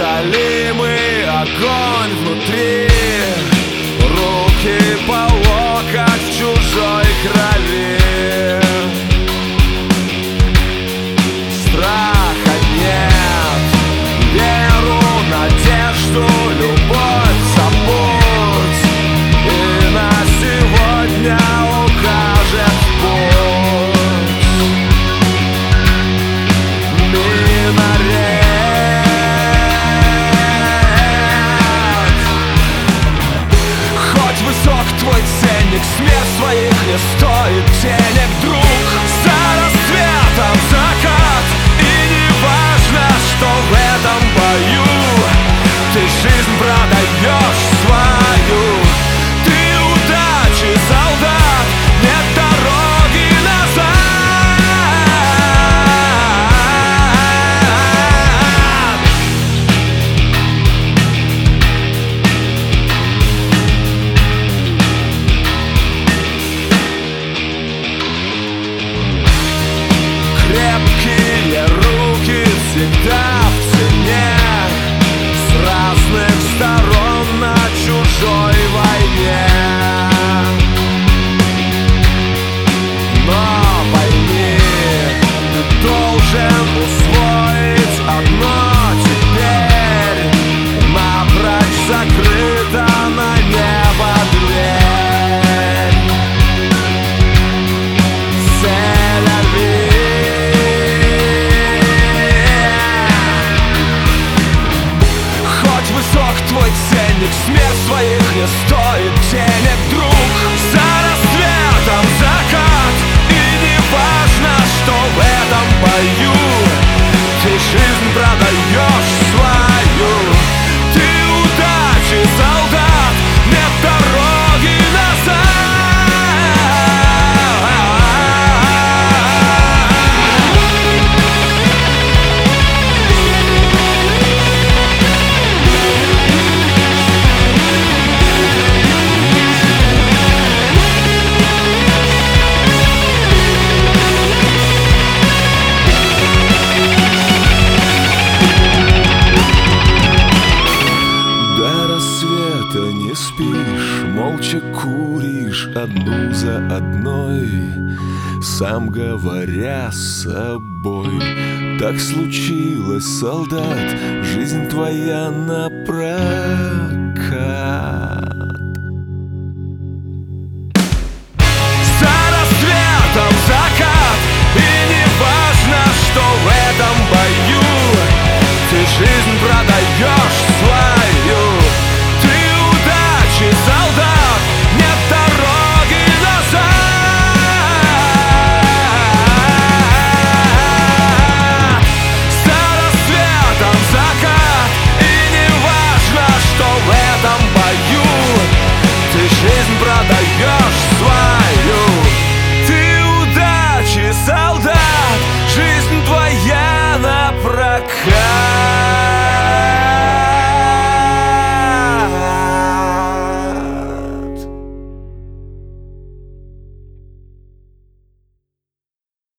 неутолимый огонь внутри, руки по локоть в чужой крови. Страха нет, веру, надежду, любовь забудь, и на сегодня укажет путь. Минарет. Хоть высок твой ценник, смерть своих не стоит денег, друг. За рассветом закат, и не важно, что в этом бою ты жизнь продаешь свою. Ты удачи солдат, нет дороги назад. Крепкие руки всегда в цене, с разных сторон на чужой войне. Но пойми, ты должен усвоить одно теперь: напрочь закрыта на небо дверь. Сель-Авив. Хоть высок твой ценник, смерть своих не стоит денег, друг. За рассветом закат, и не важно, что в этом бою ты жизнь продаешь свою. Ты удачи солдат, нет дороги назад. До рассвета не спишь, молча куришь одну за одной, сам говоря с собой: так случилось, солдат, жизнь твоя напролет.